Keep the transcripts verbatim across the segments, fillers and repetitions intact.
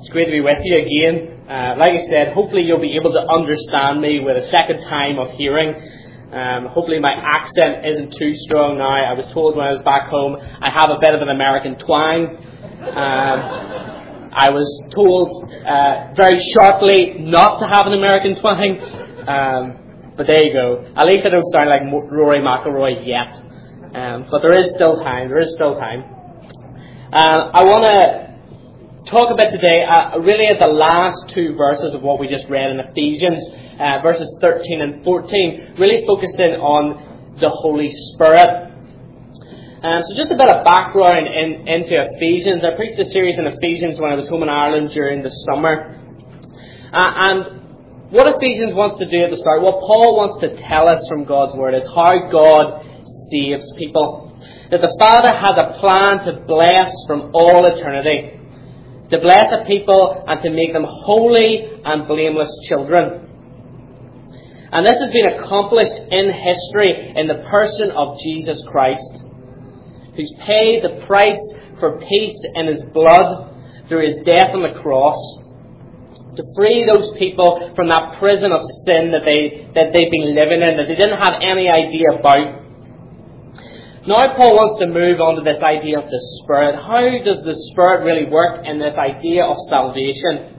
It's great to be with you again. Uh, like I said, hopefully you'll be able to understand me with a second time of hearing. Um, hopefully my accent isn't too strong now. I was told when I was back home I have a bit of an American twang. Um, I was told uh, very sharply not to have an American twang. Um, but there you go. At least I don't sound like Rory McIlroy yet. Um, but there is still time. There is still time. Uh, I want to talk about today uh, really at the last two verses of what we just read in Ephesians, uh, verses thirteen and fourteen, really focusing on the Holy Spirit. Um, so just a bit of background in, into Ephesians. I preached a series in Ephesians when I was home in Ireland during the summer. Uh, and what Ephesians wants to do at the start, what Paul wants to tell us from God's Word is how God saves people. That the Father has a plan to bless from all eternity. To bless a people and to make them holy and blameless children. And this has been accomplished in history in the person of Jesus Christ, who's paid the price for peace in His blood through His death on the cross, to free those people from that prison of sin that, they, that they've been living in, that they didn't have any idea about. Now Paul wants to move on to this idea of the Spirit. How does the Spirit really work in this idea of salvation?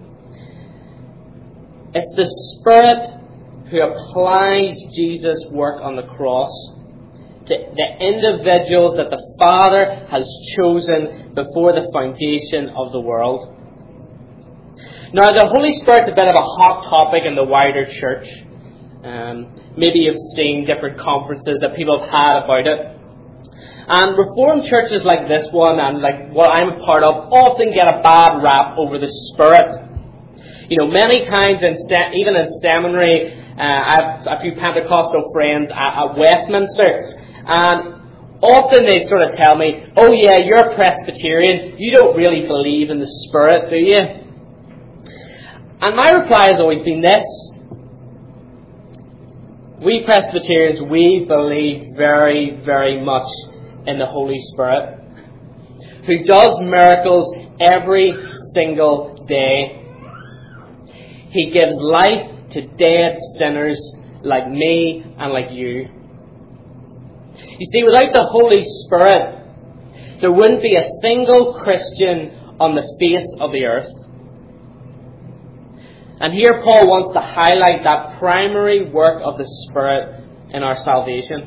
It's the Spirit who applies Jesus' work on the cross to the individuals that the Father has chosen before the foundation of the world. Now, the Holy Spirit's a bit of a hot topic in the wider church. Um, maybe you've seen different conferences that people have had about it. And Reformed churches like this one, and like what I'm a part of, often get a bad rap over the Spirit. You know, many times, in se- even in seminary, uh, I have a few Pentecostal friends at, at Westminster, and often they sort of tell me, oh yeah, you're a Presbyterian, you don't really believe in the Spirit, do you? And my reply has always been this: we Presbyterians, we believe very, very much in the Holy Spirit, who does miracles every single day. He gives life to dead sinners like me and like you. You see, without the Holy Spirit, there wouldn't be a single Christian on the face of the earth. And here Paul wants to highlight that primary work of the Spirit in our salvation.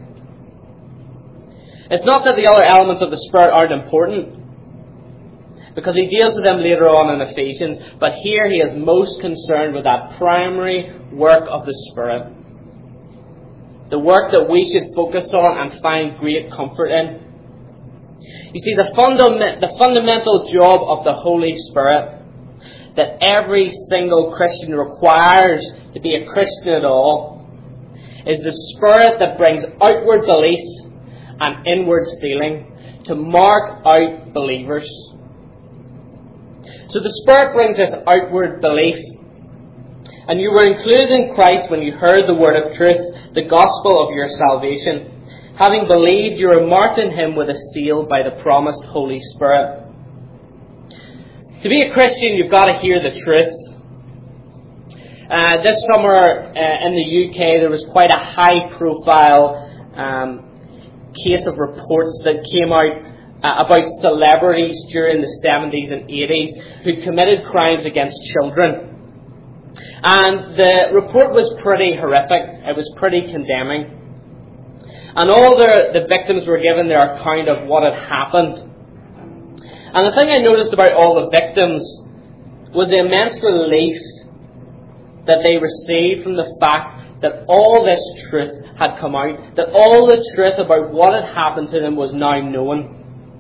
It's not that the other elements of the Spirit aren't important, because he deals with them later on in Ephesians, but here he is most concerned with that primary work of the Spirit. The work that we should focus on and find great comfort in. You see, the, fundament, the fundamental job of the Holy Spirit that every single Christian requires to be a Christian at all is the Spirit that brings outward belief and inward sealing to mark out believers. So the Spirit brings us outward belief. And you were included in Christ when you heard the word of truth, the gospel of your salvation. Having believed, you are marked in Him with a seal by the promised Holy Spirit. To be a Christian, you've got to hear the truth. Uh, this summer uh, in the U K, there was quite a high-profile um, case of reports that came out uh, about celebrities during the seventies and eighties who committed crimes against children. And the report was pretty horrific. It was pretty condemning. And all the, the victims were given their account of what had happened. And the thing I noticed about all the victims was the immense relief that they received from the fact that all this truth had come out, that all the truth about what had happened to them was now known.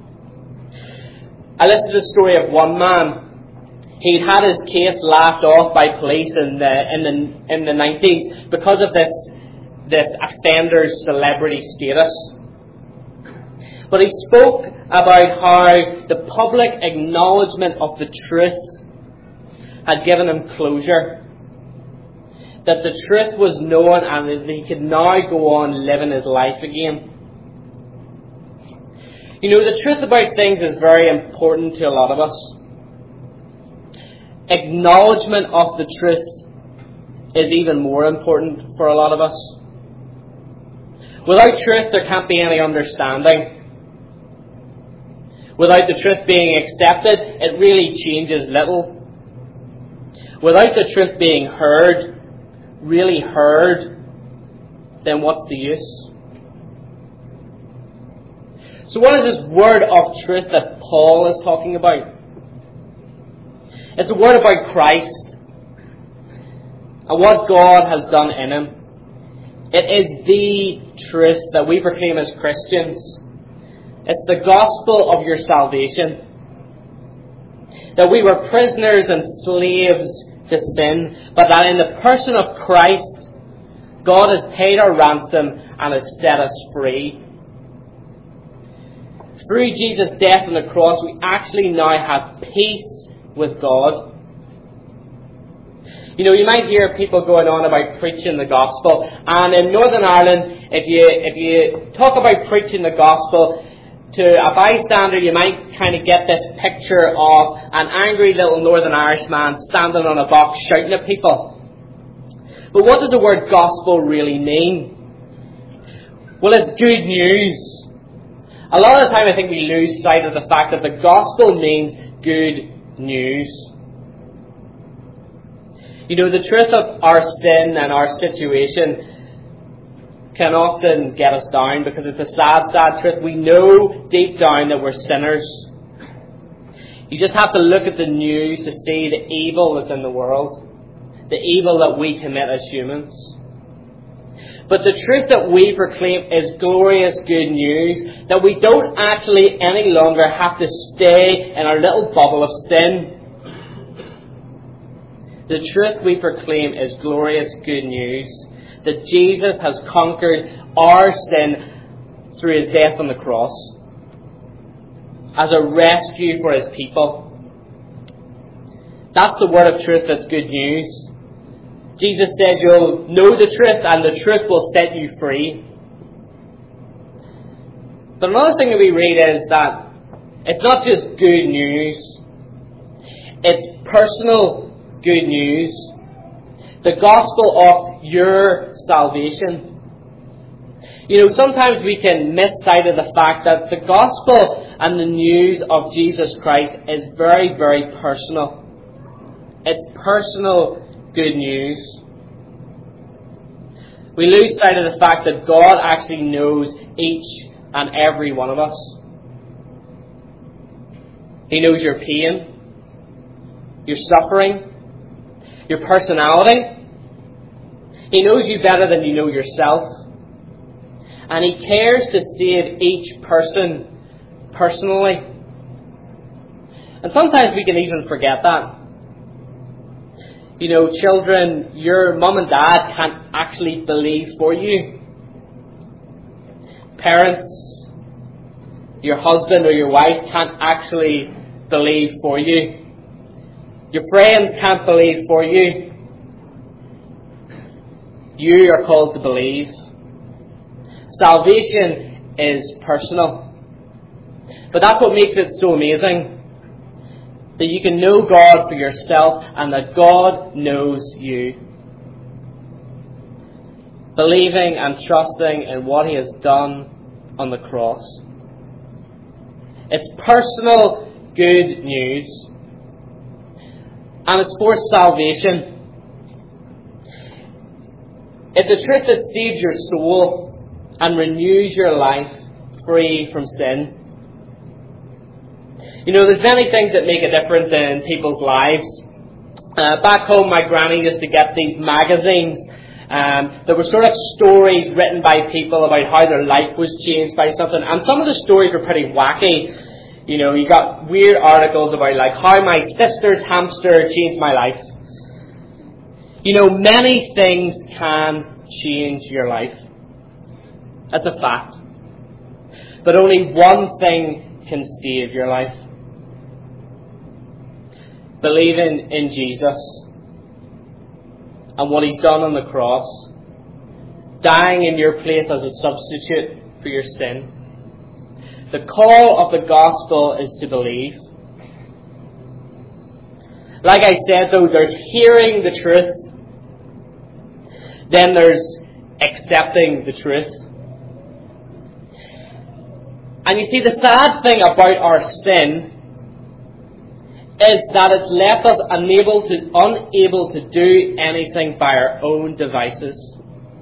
I listened to the story of one man. He'd had his case laughed off by police in the in the in the nineties because of this this offender's celebrity status. But he spoke about how the public acknowledgement of the truth had given him closure. That the truth was known and that he could now go on living his life again. You know, the truth about things is very important to a lot of us. acknowledgement of the truth is even more important for a lot of us. Without truth, there can't be any understanding. Without the truth being accepted, it really changes little. Without the truth being heard, really heard, then what's the use? So what is this word of truth that Paul is talking about? It's a word about Christ and what God has done in Him. It is the truth that we proclaim as Christians. It's the gospel of your salvation. That we were prisoners and slaves to sin, but that in the person of Christ, God has paid our ransom and has set us free. Through Jesus' death on the cross, we actually now have peace with God. You know, you might hear people going on about preaching the gospel, and in Northern Ireland, if you if you talk about preaching the gospel to a bystander, you might kind of get this picture of an angry little Northern Irish man standing on a box shouting at people. But what does the word gospel really mean? Well, it's good news. A lot of the time I think we lose sight of the fact that the gospel means good news. You know, the truth of our sin and our situation can often get us down because it's a sad, sad truth. We know deep down that we're sinners. You just have to look at the news to see the evil that's in the world, the evil that we commit as humans. But the truth that we proclaim is glorious good news, that we don't actually any longer have to stay in our little bubble of sin. The truth we proclaim is glorious good news, that Jesus has conquered our sin through His death on the cross, as a rescue for His people. That's the word of truth that's good news. Jesus says you'll know the truth and the truth will set you free. But another thing that we read is that it's not just good news. It's personal good news. The gospel of your salvation. You know, sometimes we can miss sight of the fact that the gospel and the news of Jesus Christ is very, very personal. It's personal good news. We lose sight of the fact that God actually knows each and every one of us. He knows your pain, your suffering, your personality. He knows you better than you know yourself. And He cares to save each person personally. And sometimes we can even forget that. You know, children, your mum and dad can't actually believe for you. Parents, your husband or your wife can't actually believe for you. Your friends can't believe for you. You are called to believe. Salvation is personal. But that's what makes it so amazing. That you can know God for yourself and that God knows you. Believing and trusting in what He has done on the cross. It's personal good news. And it's for salvation. It's a truth that saves your soul and renews your life free from sin. You know, there's many things that make a difference in people's lives. Uh, back home, my granny used to get these magazines. Um, there were sort of stories written by people about how their life was changed by something. And some of the stories were pretty wacky. You know, you got weird articles about like how my sister's hamster changed my life. You know, many things can change your life. That's a fact. But only one thing can save your life. Believing in Jesus and what He's done on the cross, dying in your place as a substitute for your sin. The call of the gospel is to believe. Like I said, though, there's hearing the truth. Then there's accepting the truth. And you see, the sad thing about our sin is that it's left us unable to, unable to do anything by our own devices.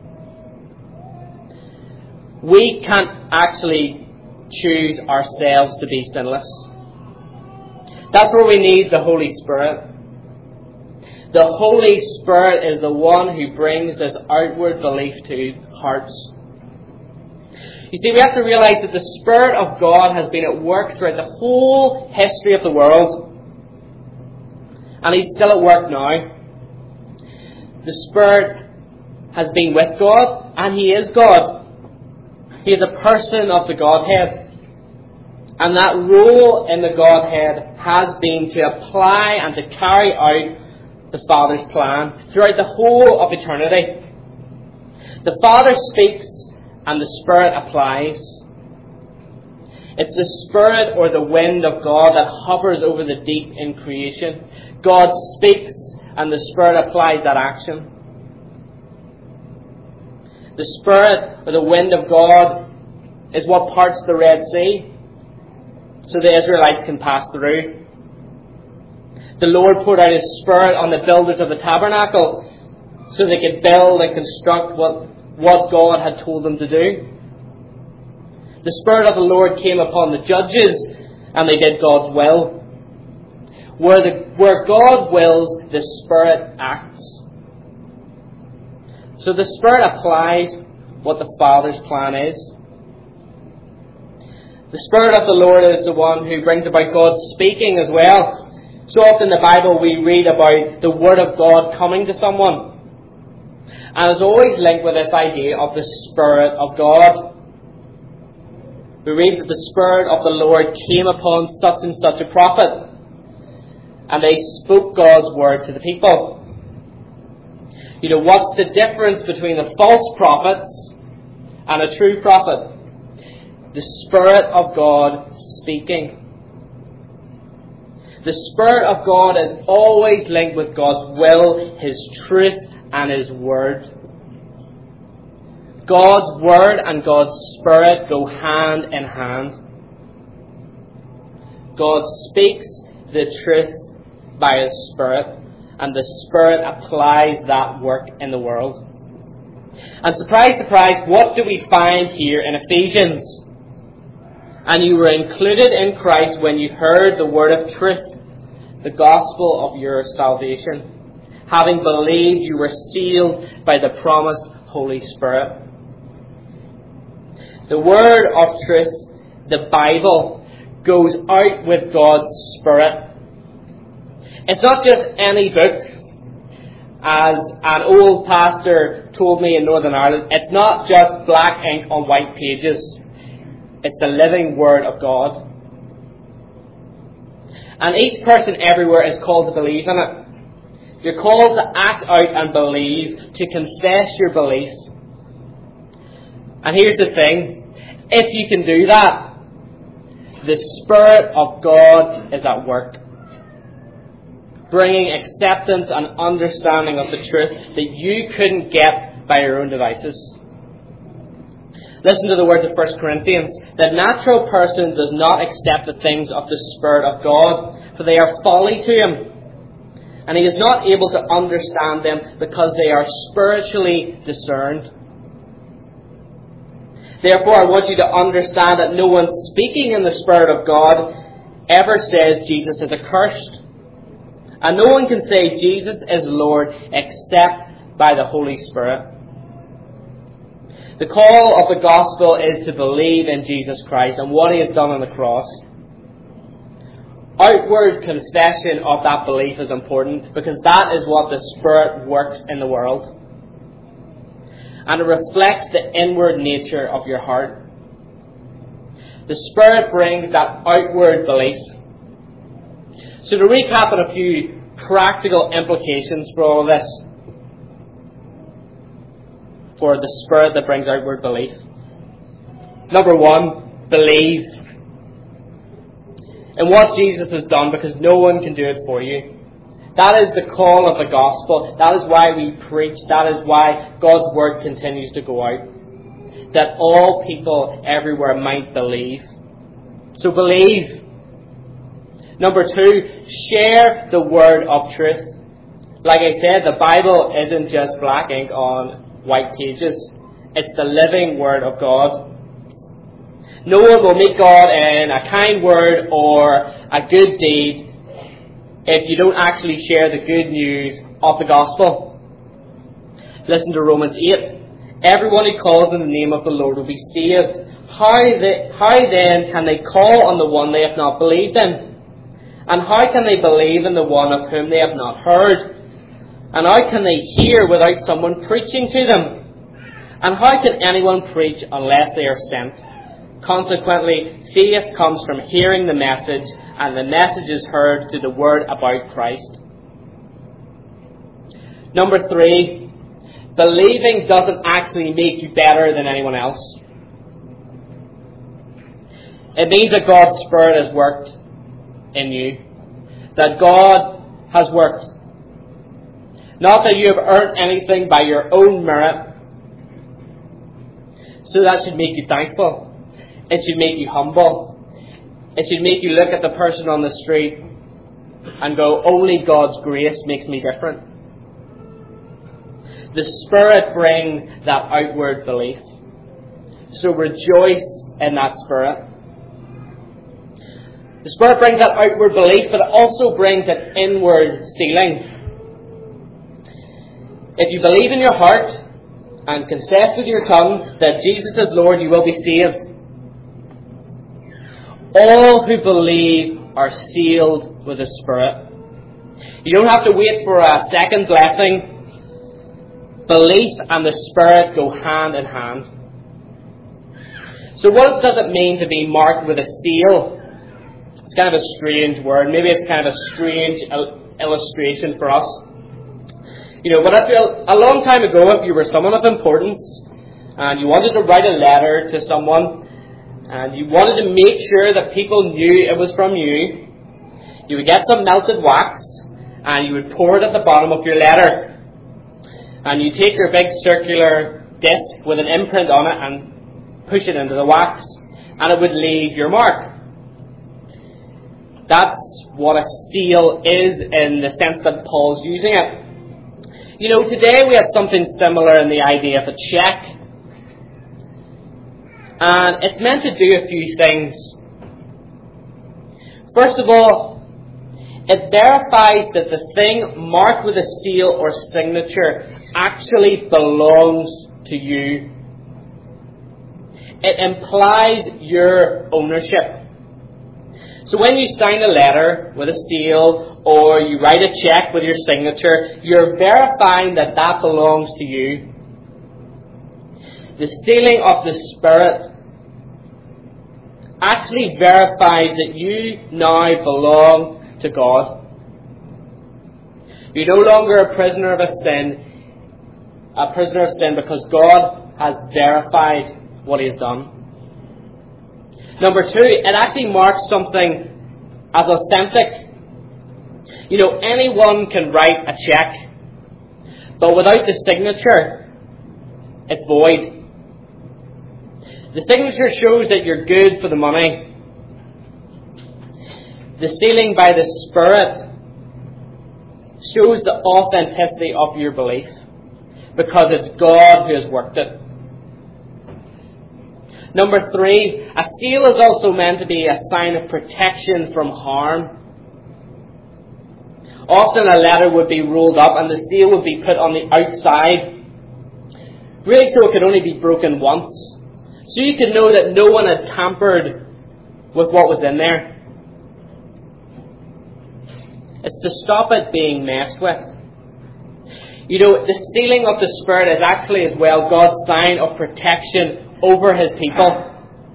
We can't actually choose ourselves to be sinless. That's where we need the Holy Spirit. The Holy Spirit is the one who brings this outward belief to hearts. You see, we have to realize that the Spirit of God has been at work throughout the whole history of the world. And He's still at work now. The Spirit has been with God, and He is God. He is a person of the Godhead. And that role in the Godhead has been to apply and to carry out the Father's plan throughout the whole of eternity. The Father speaks and the Spirit applies. It's the Spirit or the wind of God that hovers over the deep in creation. God speaks and the Spirit applies that action. The Spirit or the wind of God is what parts the Red Sea so the Israelites can pass through. The Lord poured out His Spirit on the builders of the tabernacle so they could build and construct what, what God had told them to do. The Spirit of the Lord came upon the judges and they did God's will. Where, the, where God wills, the Spirit acts. So the Spirit applies what the Father's plan is. The Spirit of the Lord is the one who brings about God speaking as well. So often in the Bible we read about the Word of God coming to someone. And it's always linked with this idea of the Spirit of God. We read that the Spirit of the Lord came upon such and such a prophet. And they spoke God's Word to the people. You know, what's the difference between a false prophet and a true prophet? The Spirit of God speaking. The Spirit of God is always linked with God's will, His truth, and His Word. God's Word and God's Spirit go hand in hand. God speaks the truth by His Spirit, and the Spirit applies that work in the world. And surprise, surprise, what do we find here in Ephesians? And you were included in Christ when you heard the word of truth, the gospel of your salvation. Having believed, you were sealed by the promised Holy Spirit. The word of truth, the Bible, goes out with God's Spirit. It's not just any book. As an old pastor told me in Northern Ireland, it's not just black ink on white pages. It's the living Word of God. And each person everywhere is called to believe in it. You're called to act out and believe, to confess your belief. And here's the thing. If you can do that, the Spirit of God is at work, bringing acceptance and understanding of the truth that you couldn't get by your own devices. Listen to the words of First Corinthians. The natural person does not accept the things of the Spirit of God, for they are folly to him. And he is not able to understand them because they are spiritually discerned. Therefore, I want you to understand that no one speaking in the Spirit of God ever says Jesus is accursed. And no one can say Jesus is Lord except by the Holy Spirit. The call of the gospel is to believe in Jesus Christ and what He has done on the cross. Outward confession of that belief is important because that is what the Spirit works in the world. And it reflects the inward nature of your heart. The Spirit brings that outward belief. So to recap on a few practical implications for all of this, for the Spirit that brings outward belief. Number one, believe in what Jesus has done because no one can do it for you. That is the call of the gospel. That is why we preach. That is why God's word continues to go out. That all people everywhere might believe. So believe. Number two, share the word of truth. Like I said, the Bible isn't just black ink on white pages. It's the living word of God. No one will meet God in a kind word or a good deed if you don't actually share the good news of the gospel. Listen to Romans eight. Everyone who calls in the name of the Lord will be saved. How, they, how then can they call on the one they have not believed in? And how can they believe in the one of whom they have not heard? And how can they hear without someone preaching to them? And how can anyone preach unless they are sent? Consequently, faith comes from hearing the message, and the message is heard through the word about Christ. Number three, believing doesn't actually make you better than anyone else. It means that God's Spirit has worked in you. That God has worked. Not that you have earned anything by your own merit. So that should make you thankful. It should make you humble. It should make you look at the person on the street and go, only God's grace makes me different. The Spirit brings that outward belief. So rejoice in that Spirit. The Spirit brings that outward belief, but it also brings an inward sealing. If you believe in your heart and confess with your tongue that Jesus is Lord, you will be saved. All who believe are sealed with the Spirit. You don't have to wait for a second blessing. Belief and the Spirit go hand in hand. So what does it mean to be marked with a seal? It's kind of a strange word. Maybe it's kind of a strange il- illustration for us. You know, but I feel a long time ago, if you were someone of importance and you wanted to write a letter to someone and you wanted to make sure that people knew it was from you, you would get some melted wax and you would pour it at the bottom of your letter. And you take your big circular disc with an imprint on it and push it into the wax, and it would leave your mark. That's what a seal is in the sense that Paul's using it. You know, today we have something similar in the idea of a check. And it's meant to do a few things. First of all, it verifies that the thing marked with a seal or signature actually belongs to you. It implies your ownership. So when you sign a letter with a seal or you write a check with your signature, you're verifying that that belongs to you. The sealing of the Spirit actually verifies that you now belong to God. You're no longer a prisoner of a sin, a prisoner of sin because God has verified what He has done. Number two, it actually marks something as authentic. You know, anyone can write a check, but without the signature, it's void. The signature shows that you're good for the money. The sealing by the Spirit shows the authenticity of your belief, because it's God who has worked it. Number three, a seal is also meant to be a sign of protection from harm. Often a letter would be rolled up and the seal would be put on the outside, really so it could only be broken once. So you could know that no one had tampered with what was in there. It's to stop it being messed with. You know, the sealing of the Spirit is actually as well God's sign of protection over His people.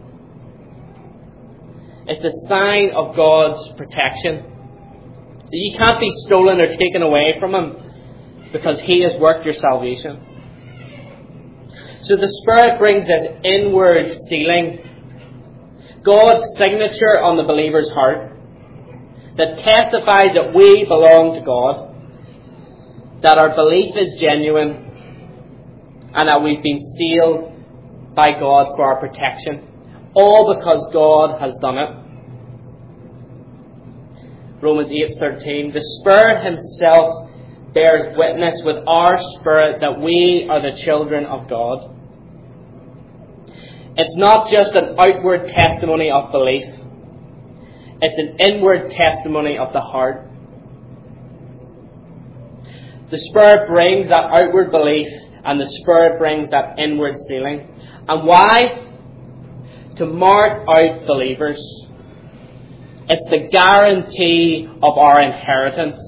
It's a sign of God's protection. You can't be stolen or taken away from Him because He has worked your salvation. So the Spirit brings this inward sealing, God's signature on the believer's heart. that testifies that we belong to God, that our belief is genuine, and that we've been sealed by God for our protection, all because God has done it. Romans eight thirteen, the Spirit Himself bears witness with our spirit that we are the children of God. It's not just an outward testimony of belief. It's an inward testimony of the heart. The Spirit brings that outward belief, and the Spirit brings that inward sealing. And why? To mark out believers. It's the guarantee of our inheritance.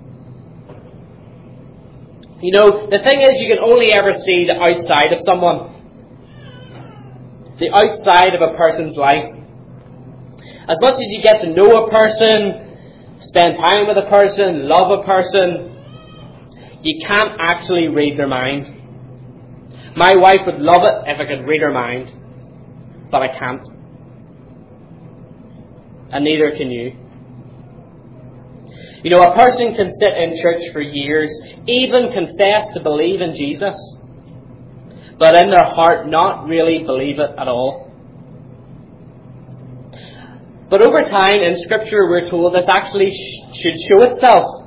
You know, the thing is, you can only ever see the outside of someone. The outside of a person's life. As much as you get to know a person, spend time with a person, love a person, you can't actually read their mind. My wife would love it if I could read her mind, but I can't. And neither can you. You know, a person can sit in church for years, even confess to believe in Jesus, but in their heart not really believe it at all. But over time, in Scripture, we're told this actually sh- should show itself.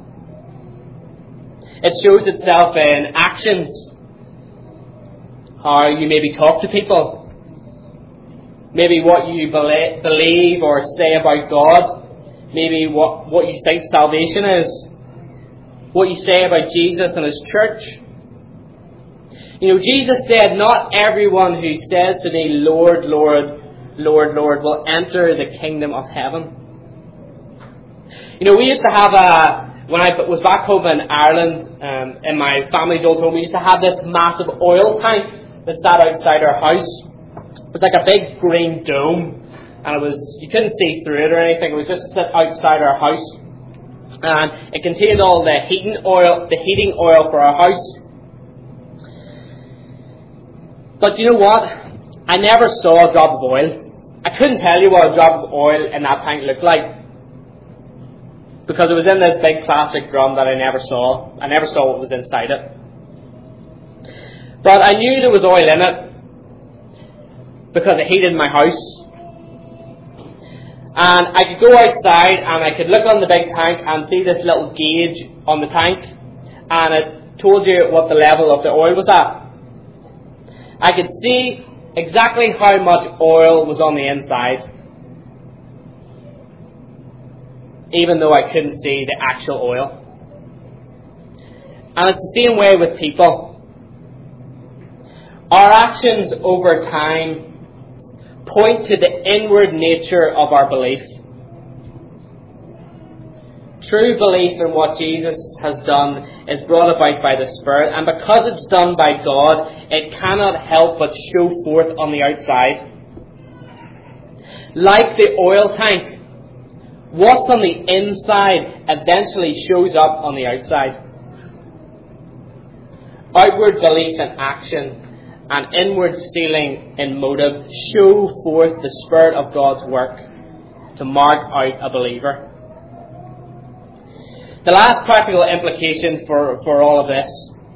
It shows itself in actions. How you maybe talk to people. Maybe what you believe, believe or say about God. Maybe what, what you think salvation is. What you say about Jesus and His church. You know, Jesus said, not everyone who says to me, Lord, Lord, Lord, Lord, will enter the kingdom of heaven. You know, we used to have a, when I was back home in Ireland, um, in my family's old home, we used to have this massive oil tank that sat outside our house. It was like a big green dome, and it was, you couldn't see through it or anything, it was just sit outside our house. And it contained all the heating oil, the heating oil for our house. But you know what? I never saw a drop of oil. I couldn't tell you what a drop of oil in that tank looked like. Because it was in this big plastic drum that I never saw. I never saw what was inside it. But I knew there was oil in it because it heated my house. And I could go outside and I could look on the big tank and see this little gauge on the tank. And it told you what the level of the oil was at. I could see exactly how much oil was on the inside, even though I couldn't see the actual oil. And it's the same way with people. Our actions over time point to the inward nature of our belief. True belief in what Jesus has done is brought about by the Spirit, and because it's done by God, it cannot help but show forth on the outside. Like the oil tank, what's on the inside eventually shows up on the outside. Outward belief and action and inward sealing in motive show forth the Spirit of God's work to mark out a believer. The last practical implication for, for all of this,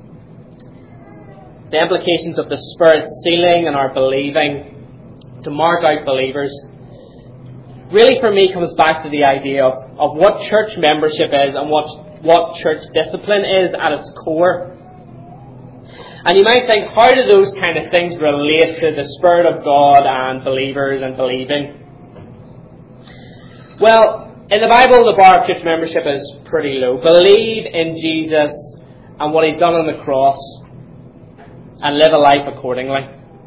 the implications of the Spirit sealing and our believing to mark out believers, really for me comes back to the idea of, of what church membership is and what, what church discipline is at its core. And you might think, how do those kind of things relate to the Spirit of God and believers and believing? Well, in the Bible, the bar of church membership is pretty low. Believe in Jesus and what He's done on the cross and live a life accordingly.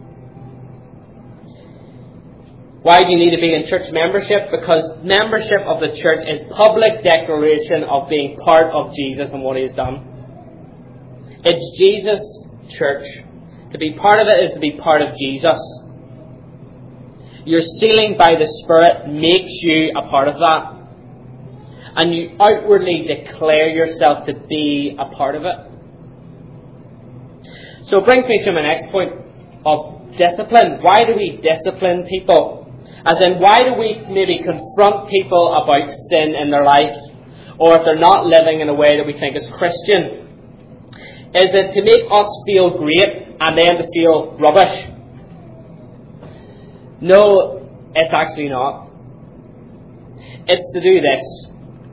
Why do you need to be in church membership? Because membership of the church is public declaration of being part of Jesus and what He has done. It's Jesus' church. To be part of it is to be part of Jesus. Your sealing by the Spirit makes you a part of that. And you outwardly declare yourself to be a part of it. So it brings me to my next point of discipline. Why do we discipline people? As in, why do we maybe confront people about sin in their life, or if they're not living in a way that we think is Christian? Is it to make us feel great and then to feel rubbish? No, it's actually not. It's to do this.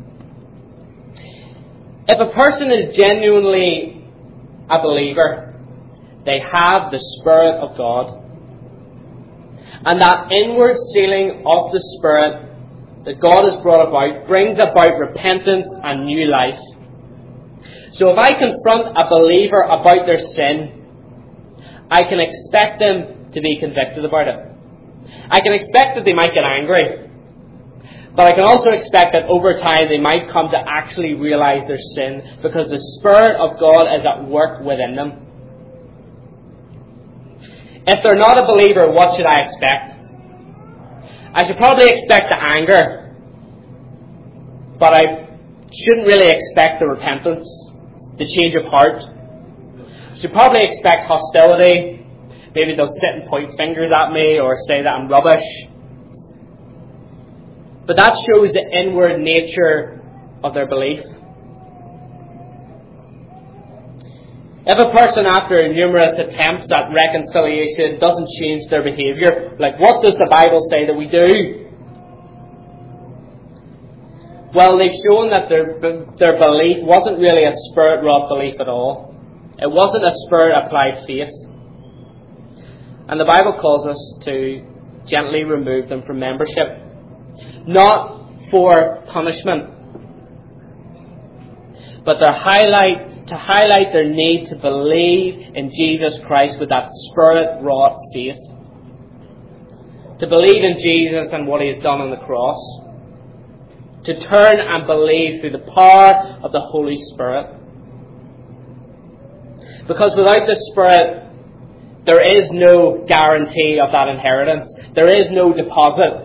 If a person is genuinely a believer, they have the Spirit of God. And that inward sealing of the Spirit that God has brought about brings about repentance and new life. So if I confront a believer about their sin, I can expect them to be convicted about it. I can expect that they might get angry. But I can also expect that over time they might come to actually realize their sin because the Spirit of God is at work within them. If they're not a believer, what should I expect? I should probably expect the anger. But I shouldn't really expect the repentance, the change of heart. I should probably expect hostility. Maybe they'll sit and point fingers at me or say that I'm rubbish. But that shows the inward nature of their belief. If a person, after numerous attempts at reconciliation, doesn't change their behaviour, like what does the Bible say that we do? Well, they've shown that their, their belief wasn't really a Spirit-wrought belief at all. It wasn't a Spirit-applied faith. And the Bible calls us to gently remove them from membership. Not for punishment, but to highlight, to highlight their need to believe in Jesus Christ with that Spirit-wrought faith. To believe in Jesus and what He has done on the cross. To turn and believe through the power of the Holy Spirit. Because without the Spirit, there is no guarantee of that inheritance. There is no deposit.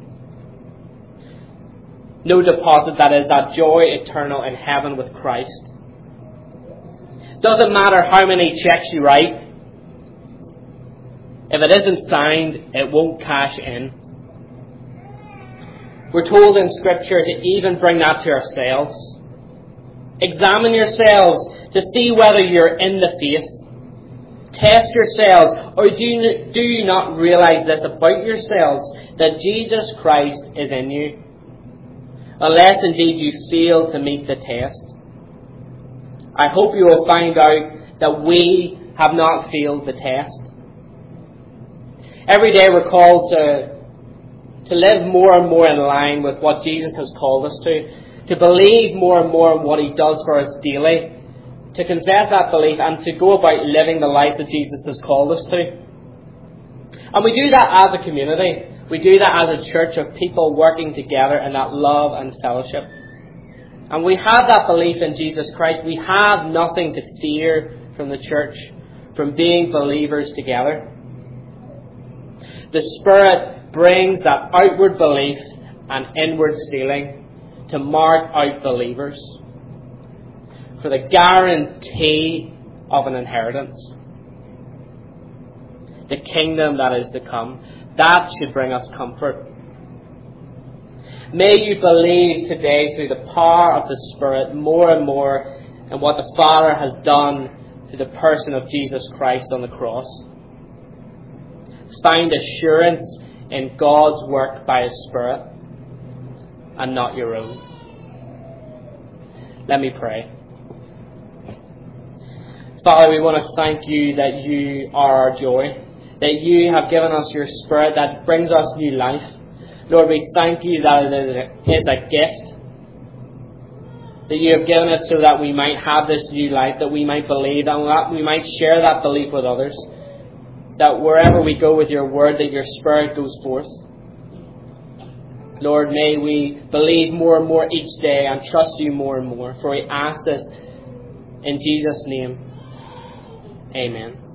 No deposit that is that joy eternal in heaven with Christ. Doesn't matter how many checks you write. If it isn't signed, it won't cash in. We're told in Scripture to even bring that to ourselves. Examine yourselves to see whether you're in the faith. Test yourselves, or do you, do you not realize this about yourselves, that Jesus Christ is in you? Unless indeed you fail to meet the test. I hope you will find out that we have not failed the test. Every day we're called to, to live more and more in line with what Jesus has called us to, to believe more and more in what He does for us daily, to confess that belief and to go about living the life that Jesus has called us to. And we do that as a community. We do that as a church of people working together in that love and fellowship. And we have that belief in Jesus Christ. We have nothing to fear from the church, from being believers together. The Spirit brings that outward belief and inward sealing to mark out believers for the guarantee of an inheritance. The kingdom that is to come. That should bring us comfort. May you believe today through the power of the Spirit more and more in what the Father has done to the person of Jesus Christ on the cross. Find assurance in God's work by His Spirit and not your own. Let me pray. Father, we want to thank You that You are our joy. That You have given us Your Spirit that brings us new life. Lord, we thank You that it is a gift. That You have given us so that we might have this new life, that we might believe, and that we might share that belief with others. That wherever we go with Your word, that Your Spirit goes forth. Lord, may we believe more and more each day and trust You more and more. For we ask this in Jesus' name. Amen.